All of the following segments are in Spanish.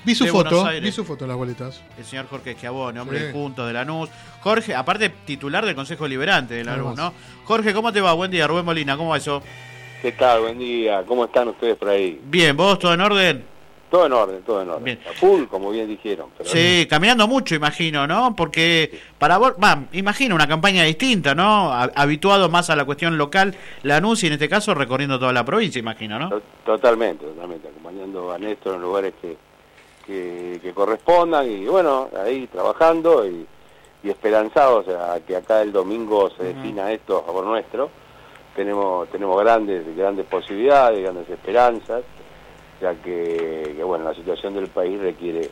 Vi su de foto, Buenos Aires. vi su foto en las boletas. El señor Jorge Schiavone, hombre de Sí. Juntos, de Lanús. Jorge, aparte titular del Consejo Deliberante de Lanús, Hermoso. ¿no? Jorge, ¿cómo te va? Buen día, Rubén Molina, ¿cómo va eso? ¿Qué tal? Buen día. ¿Cómo están ustedes por ahí? Bien, ¿vos todo en orden? Todo en orden, todo en orden. Bien. A full, como bien dijeron. Pero Sí, caminando mucho, imagino, ¿no? Porque para vos, imagino una campaña distinta, ¿no? Habituado más a la cuestión local, Lanús, y en este caso recorriendo toda la provincia, imagino, ¿no? Totalmente, acompañando a Néstor en lugares que correspondan y bueno, ahí trabajando y esperanzados a que acá el domingo se defina esto a favor nuestro. Tenemos grandes posibilidades, grandes esperanzas, ya que bueno, la situación del país requiere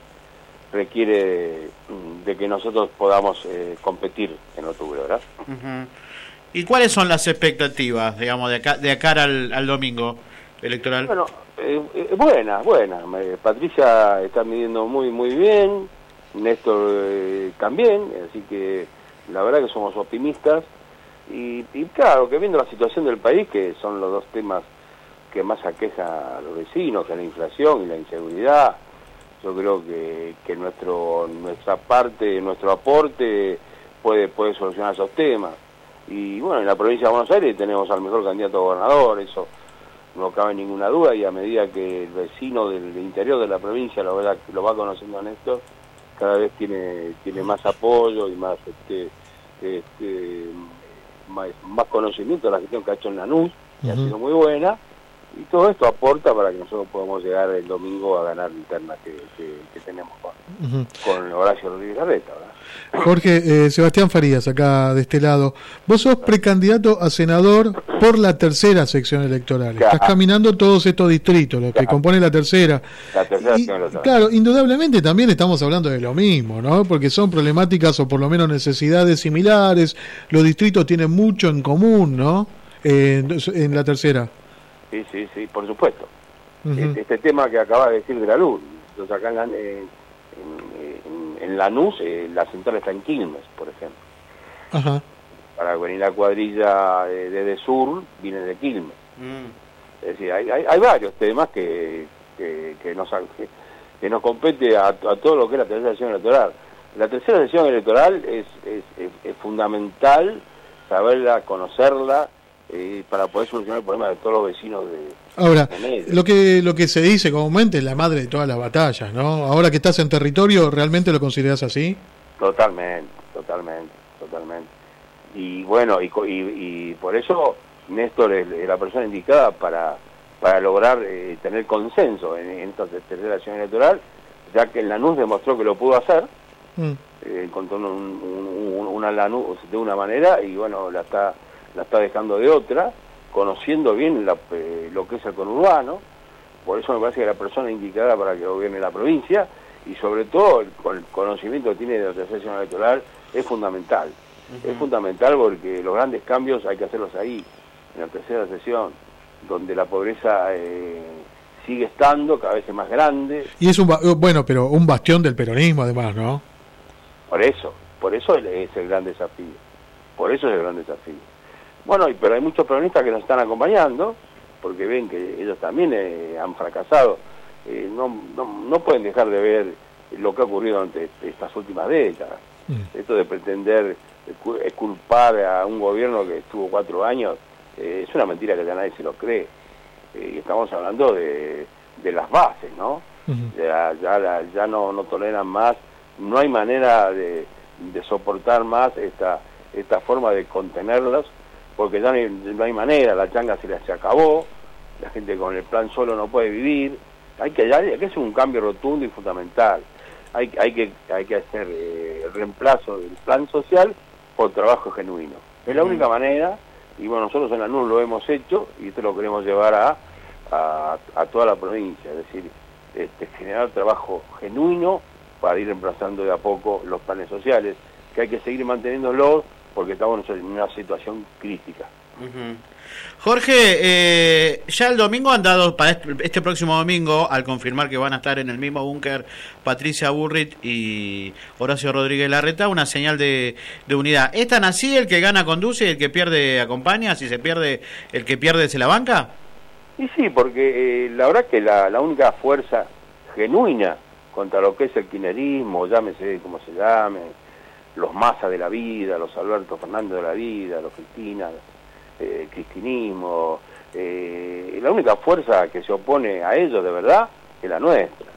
de que nosotros podamos competir en octubre, ¿verdad? Uh-huh. ¿Y cuáles son las expectativas, digamos, de cara al domingo electoral? Bueno, buena. Patricia está midiendo muy bien, Néstor también, así que la verdad que somos optimistas y claro, que viendo la situación del país, que son los dos temas que más aqueja a los vecinos, que es la inflación y la inseguridad, yo creo que nuestra parte, nuestro aporte puede solucionar esos temas. Y bueno, en la provincia de Buenos Aires tenemos al mejor candidato a gobernador, eso no cabe ninguna duda, y a medida que el vecino del interior de la provincia lo va conociendo a Néstor, cada vez tiene más apoyo y más más conocimiento de la gestión que ha hecho en Lanús, que ha sido muy buena, y todo esto aporta para que nosotros podamos llegar el domingo a ganar la interna que tenemos con Horacio Rodríguez Larreta, ¿verdad? Jorge, Sebastián Farías, acá de este lado. Vos sos precandidato a senador por la tercera sección electoral. Estás caminando todos estos distritos, los que componen la tercera. La tercera sección electoral. Claro, indudablemente también estamos hablando de lo mismo, ¿no? Porque son problemáticas o por lo menos necesidades similares. Los distritos tienen mucho en común, ¿no? En la tercera. Sí, por supuesto. Este tema que acaba de decir de la luz, entonces acá en Lanús, la central está en Quilmes, por ejemplo. Ajá. Para venir la cuadrilla de sur, viene de Quilmes. Es decir, hay varios temas que nos compete a todo lo que es la tercera sesión electoral. La tercera sesión electoral es fundamental saberla, conocerla, para poder solucionar el problema de todos los vecinos de Ahora, de lo que se dice comúnmente es la madre de todas las batallas, ¿no? Ahora que estás en territorio, ¿realmente lo consideras así? Totalmente. Y bueno, y por eso Néstor es la persona indicada para lograr tener consenso en esta tercera sesión electoral, ya que en Lanús demostró que lo pudo hacer, encontró una Lanús de una manera y bueno, la está dejando de otra, conociendo bien lo que es el conurbano. Por eso me parece que la persona indicada para que gobierne la provincia, y sobre todo el conocimiento que tiene de la tercera sesión electoral, es fundamental. Es fundamental porque los grandes cambios hay que hacerlos ahí, en la tercera sesión, donde la pobreza sigue estando cada vez más grande. Y es pero un bastión del peronismo además, ¿no? Por eso es el gran desafío. Bueno, pero hay muchos peronistas que nos están acompañando, porque ven que ellos también han fracasado. No pueden dejar de ver lo que ha ocurrido durante estas últimas décadas. Esto de pretender culpar a un gobierno que estuvo 4 años, es una mentira que ya nadie se lo cree. Estamos hablando de las bases, ¿no? Ya no toleran más, no hay manera de soportar más esta forma de contenerlos, porque ya no hay manera, la changa se acabó, la gente con el plan solo no puede vivir. Hay que hacer un cambio rotundo y fundamental. Hay que hacer el reemplazo del plan social por trabajo genuino. Es la única manera, y bueno, nosotros en Lanús lo hemos hecho, y esto lo queremos llevar a toda la provincia, es decir, generar trabajo genuino para ir reemplazando de a poco los planes sociales, que hay que seguir manteniéndolos porque estamos en una situación crítica. Jorge, ya el domingo han dado, para este próximo domingo, al confirmar que van a estar en el mismo búnker Patricia Burrich y Horacio Rodríguez Larreta, una señal de unidad. ¿Es tan así, el que gana conduce y el que pierde acompaña? Si se pierde, el que pierde se la banca. Y sí, porque la verdad que la única fuerza genuina contra lo que es el kirchnerismo, llámese como se llame, los Massa de la vida, los Alberto Fernández de la vida, los Cristina, cristinismo, la única fuerza que se opone a ellos de verdad es la nuestra.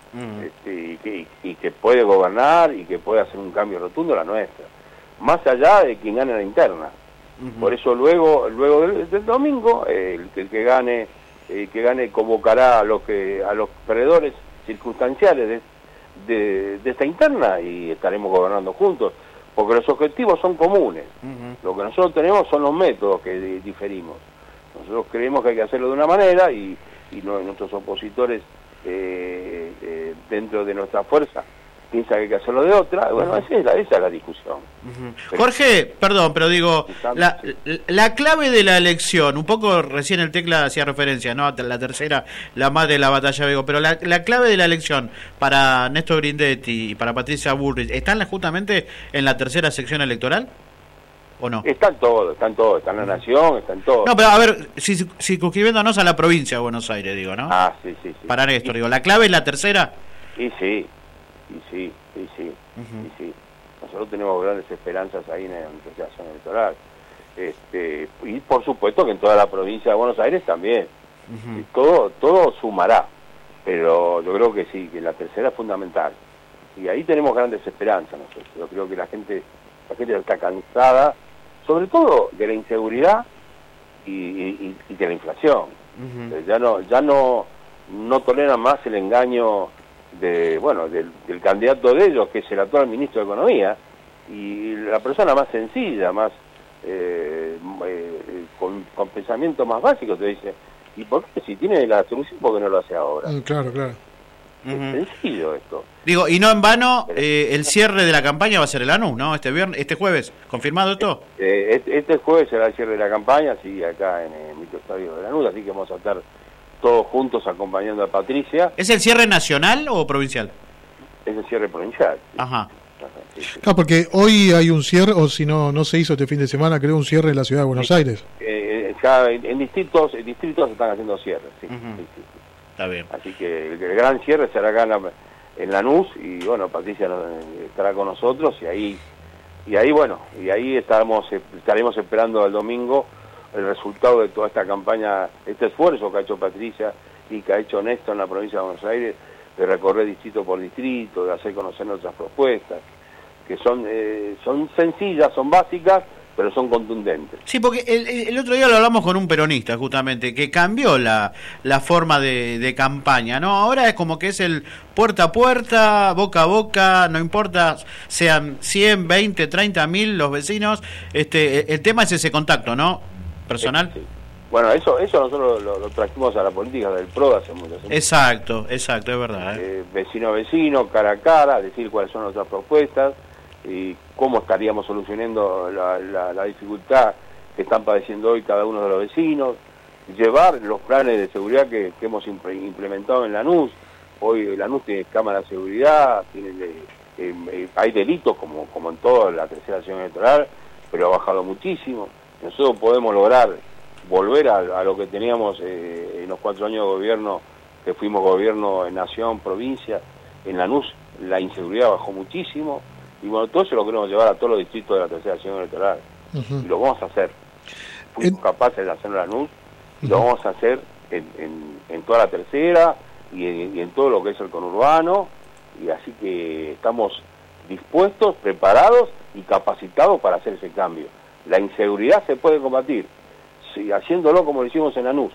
Y que puede gobernar y que puede hacer un cambio rotundo la nuestra, más allá de quien gane la interna. Por eso luego del domingo el que gane convocará a los perdedores circunstanciales de esta interna y estaremos gobernando juntos, porque los objetivos son comunes. Lo que nosotros tenemos son los métodos que diferimos. Nosotros creemos que hay que hacerlo de una manera y nuestros opositores dentro de nuestra fuerza piensan que hay que hacerlo de otra. Bueno, esa es la discusión. Jorge, perdón, pero digo, la clave de la elección, un poco recién el Tecla hacía referencia, ¿no? La tercera, la madre de la batalla Bego, pero la clave de la elección para Néstor Grindetti y para Patricia Bullrich, ¿están justamente en la tercera sección electoral? ¿O no? Están todos, está en la Nación, están todos. No, pero a ver, circunscribiéndonos a la provincia de Buenos Aires, digo, ¿no? Sí. Para Néstor, digo, ¿la clave es la tercera? Y sí. Nosotros tenemos grandes esperanzas ahí en la negociación electoral. Y por supuesto que en toda la provincia de Buenos Aires también. Todo sumará, pero yo creo que sí, que la tercera es fundamental. Y ahí tenemos grandes esperanzas nosotros. Yo creo que la gente está cansada, sobre todo de la inseguridad y de la inflación. Ya no toleran más el engaño del candidato de ellos, que es el actual ministro de Economía, y la persona más sencilla, más con pensamiento más básico, te dice, ¿y por qué si tiene la solución, por qué no lo hace ahora? Claro. Es sencillo esto. Digo, y no en vano, el cierre de la campaña va a ser el Lanús, ¿no? Este jueves, ¿confirmado esto? Este jueves será el cierre de la campaña, sí, acá en el microestadio de Lanús, así que vamos a estar todos juntos acompañando a Patricia. ¿Es el cierre nacional o provincial? Es el cierre provincial. Sí. Ajá. Sí. Claro, porque hoy hay un cierre, o si no se hizo este fin de semana, creo, un cierre en la ciudad de Buenos Aires. Ya en distritos se están haciendo cierres, sí. Está bien. Así que el gran cierre será acá en Lanús, y bueno, Patricia estará con nosotros, y ahí estaremos esperando el domingo el resultado de toda esta campaña, este esfuerzo que ha hecho Patricia y que ha hecho Néstor en la provincia de Buenos Aires, de recorrer distrito por distrito, de hacer conocer nuestras propuestas, que son sencillas, son básicas, pero son contundentes. Sí, porque el otro día lo hablamos con un peronista, justamente, que cambió la forma de campaña, ¿no? Ahora es como que es el puerta a puerta, boca a boca, no importa, sean 100, 20, 30.000 los vecinos, el tema es ese contacto, ¿no? Personal. Sí. Bueno, eso nosotros lo trajimos a la política del PRO hace mucho tiempo. Exacto, es verdad. Vecino a vecino, cara a cara, decir cuáles son nuestras propuestas y cómo estaríamos solucionando la dificultad que están padeciendo hoy cada uno de los vecinos, llevar los planes de seguridad que hemos implementado en Lanús. Hoy Lanús tiene cámara de seguridad, hay delitos como en toda la tercera sesión electoral, pero ha bajado muchísimo. Nosotros podemos lograr volver a lo que teníamos en los 4 años de gobierno, que fuimos gobierno en nación, provincia. En Lanús la inseguridad bajó muchísimo, y bueno, todo eso lo queremos llevar a todos los distritos de la tercera sesión electoral. Y lo vamos a hacer. Fuimos capaces de hacerlo en Lanús, y lo vamos a hacer en toda la tercera y en todo lo que es el conurbano, y así que estamos dispuestos, preparados y capacitados para hacer ese cambio. La inseguridad se puede combatir, sí, haciéndolo como lo hicimos en Lanús.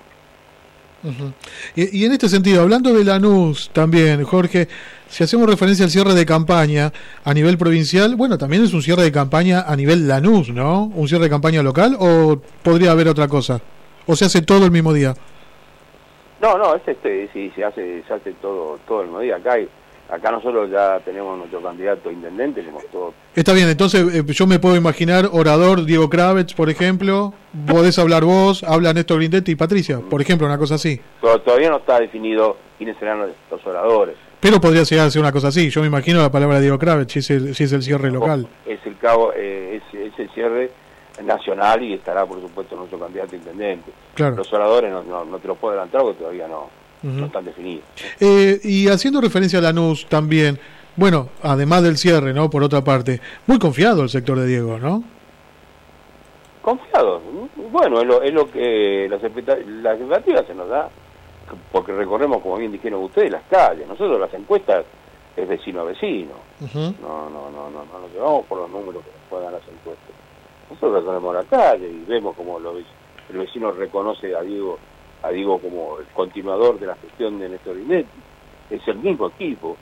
Y en este sentido, hablando de Lanús también, Jorge, si hacemos referencia al cierre de campaña a nivel provincial, bueno, también es un cierre de campaña a nivel Lanús, ¿no? ¿Un cierre de campaña local o podría haber otra cosa? ¿O se hace todo el mismo día? No, sí, se hace todo el mismo día. Acá nosotros ya tenemos nuestro candidato a intendente, tenemos todo. Está bien, entonces yo me puedo imaginar orador Diego Kravetz, por ejemplo, podés hablar vos, habla Néstor Grindetti y Patricia, por ejemplo, una cosa así. Todavía no está definido quiénes serán los oradores. Pero podría llegar a ser una cosa así, yo me imagino la palabra de Diego Kravetz, si es el cierre local. Es el cierre nacional y estará, por supuesto, nuestro candidato a intendente. Claro. Los oradores no te lo puedo adelantar porque todavía no no están definidos. Y haciendo referencia a Lanús también, bueno, además del cierre, ¿no? Por otra parte, muy confiado el sector de Diego, ¿no? Confiado. Bueno, es lo que las expectativas se nos da, porque recorremos, como bien dijeron ustedes, las calles. Nosotros las encuestas es vecino a vecino. No nos llevamos por los números que nos puedan dar las encuestas. Nosotros recorremos la calle y vemos como el vecino reconoce a Diego como el continuador de la gestión de Néstor Grindetti. Es el mismo equipo.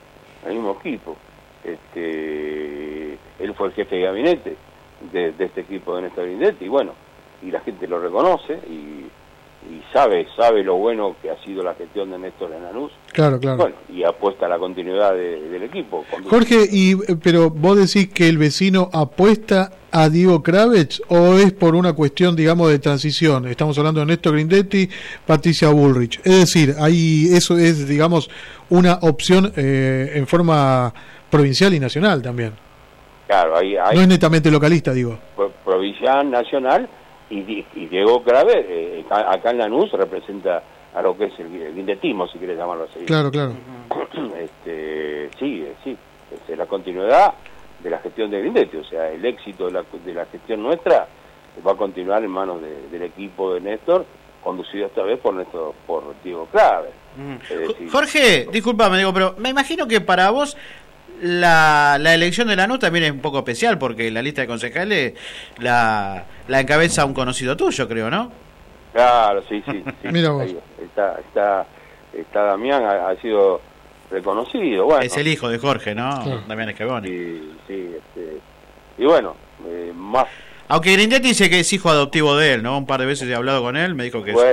Él fue el jefe de gabinete de este equipo de Néstor Grindetti, y bueno, y la gente lo reconoce y sabe lo bueno que ha sido la gestión de Néstor en Lanús. Claro. Bueno, y apuesta a la continuidad del equipo. Jorge, pero vos decís que el vecino apuesta a Diego Kravetz, o es por una cuestión, digamos, de transición. Estamos hablando de Néstor Grindetti, Patricia Bullrich. Es decir, ahí eso es, digamos, una opción en forma provincial y nacional también. Claro, ahí no es netamente localista, digo. Provincial, nacional, y Diego Kravetz, acá en Lanús, representa a lo que es el guindetismo, si quieres llamarlo así. Claro. Sí, es la continuidad de la gestión de Grindetti, o sea, el éxito de la gestión nuestra va a continuar en manos del equipo de Néstor, conducido esta vez por Diego Kravetz. Jorge, discúlpame, digo, pero me imagino que para vos la elección de Lanús también es un poco especial, porque la lista de concejales la encabeza un conocido tuyo, creo, ¿no? Claro, sí. Mira vos. Ahí está Damián, ha sido reconocido. Bueno, es el hijo de Jorge, ¿no? Claro. Damián Escaboni. Sí, y bueno, más... Aunque Grindetti dice que es hijo adoptivo de él, ¿no? Un par de veces he hablado con él, me dijo que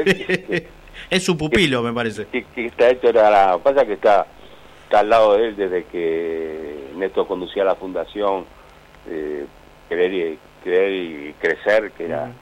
es su pupilo, me parece. Que está hecho pasa que está al lado de él desde que Néstor conducía la fundación Creer y Crecer, que era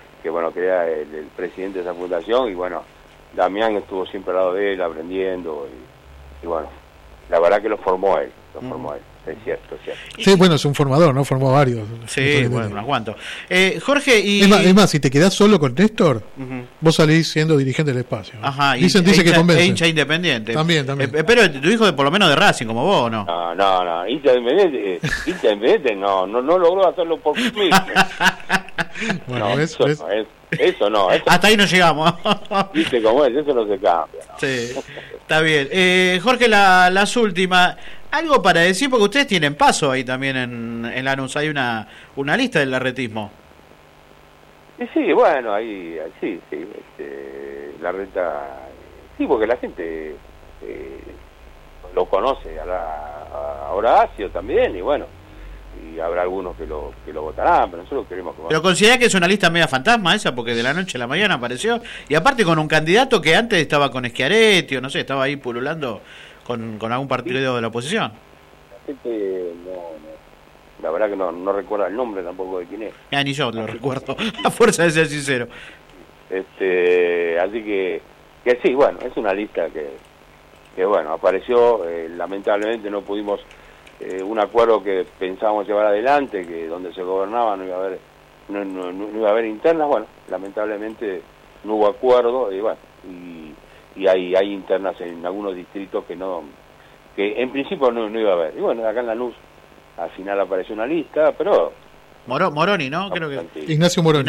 el presidente de esa fundación, y bueno, Damián estuvo siempre al lado de él aprendiendo, y bueno, la verdad que lo formó él, es cierto. Sí, bueno, es un formador, ¿no? Formó varios. Sí, bueno, unos cuantos. Jorge, y... Es más, si te quedás solo con Néstor, vos salís siendo dirigente del espacio, ¿no? Ajá, dice que convence. Hincha independiente. También. Pero tu hijo por lo menos de Racing, como vos, ¿no? No, hincha independiente no logró hacerlo por mí mismo. Bueno, eso no. Hasta ahí no llegamos. Viste cómo es, eso no se cambia. ¿No? Sí, está bien. Jorge, las últimas... Algo para decir, porque ustedes tienen paso ahí también en Lanús, hay una lista del larretismo. Sí, bueno, ahí sí, la reta, sí, porque la gente lo conoce a Horacio también, y bueno, y habrá algunos que lo votarán, pero nosotros queremos que... Pero considera que es una lista media fantasma esa, porque de la noche a la mañana apareció, y aparte con un candidato que antes estaba con Schiaretti, o no sé, estaba ahí pululando con algún partido de la oposición. La gente la verdad que no recuerda el nombre tampoco de quién es. Ni yo lo recuerdo, a fuerza de ser sincero. Así que sí, bueno, es una lista que bueno, apareció, lamentablemente no pudimos un acuerdo que pensábamos llevar adelante, que donde se gobernaba no iba a haber internas, bueno, lamentablemente no hubo acuerdo, y bueno, y hay internas en algunos distritos que en principio no iba a haber. Y bueno, acá en Lanús al final apareció una lista, pero... Moroni, ¿no? Creo que... Ignacio Moroni.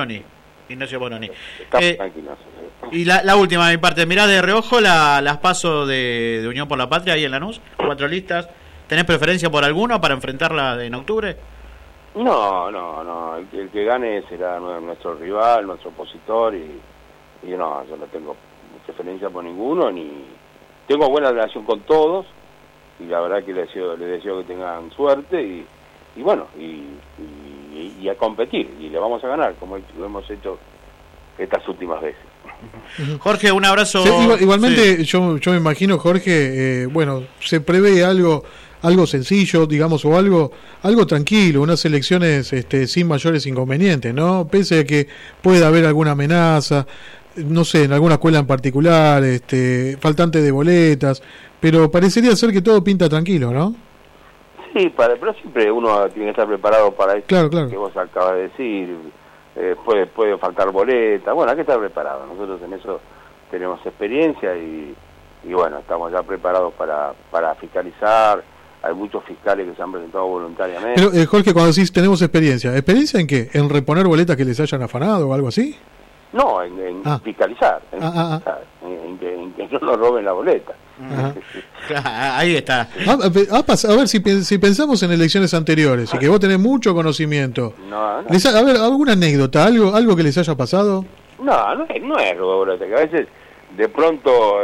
Estamos tranquilos. Y la última de mi parte, mirá de reojo las PASO de Unión por la Patria ahí en Lanús, 4 listas. ¿Tenés preferencia por alguno para enfrentarla en octubre? No. El que gane será nuestro rival, nuestro opositor, y yo no tengo preferencia por ninguno, ni tengo buena relación con todos, y la verdad que les deseo que tengan suerte, y bueno, y a competir, y le vamos a ganar, como lo hemos hecho estas últimas veces. Jorge, un abrazo. Sí, igualmente, sí. Yo me imagino, Jorge, bueno, se prevé algo sencillo, digamos, o algo tranquilo, unas elecciones sin mayores inconvenientes, ¿no? Pese a que pueda haber alguna amenaza, no sé, en alguna escuela en particular, faltante de boletas, pero parecería ser que todo pinta tranquilo, ¿no? Sí, pero siempre uno tiene que estar preparado para eso. Claro. Que vos acabas de decir, puede faltar boletas, bueno, hay que estar preparado. Nosotros en eso tenemos experiencia y bueno, estamos ya preparados para fiscalizar. Hay muchos fiscales que se han presentado voluntariamente. Pero, Jorge, cuando decís tenemos experiencia, ¿experiencia en qué? ¿En reponer boletas que les hayan afanado o algo así? No, en fiscalizar, en que no nos roben la boleta. Ahí está. A ver, si pensamos en elecciones anteriores y que vos tenés mucho conocimiento, No. a ver, ¿alguna anécdota, algo que les haya pasado? No es robo de boleta, que a veces de pronto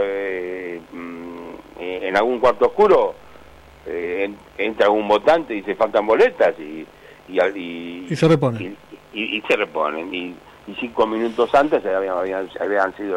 en algún cuarto oscuro entra un votante y se faltan boletas y se reponen. Y se reponen. Y 5 minutos antes habían sido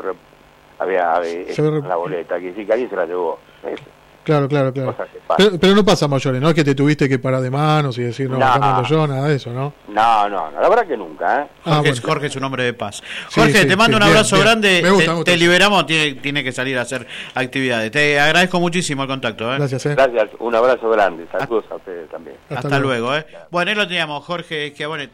la boleta, que sí que alguien se la llevó. Claro. Pero no pasa mayores, ¿no? Es que te tuviste que parar de manos y decir, no, acá mando yo, nada de eso, ¿no? No, la verdad que nunca, Jorge es un hombre de paz. Jorge, te mando un abrazo grande. Me gusta. Te liberamos, tiene que salir a hacer actividades. Te agradezco muchísimo el contacto. Gracias. Gracias, un abrazo grande. Saludos a ustedes también. Hasta luego. Bueno, ahí lo teníamos, Jorge Schiavone.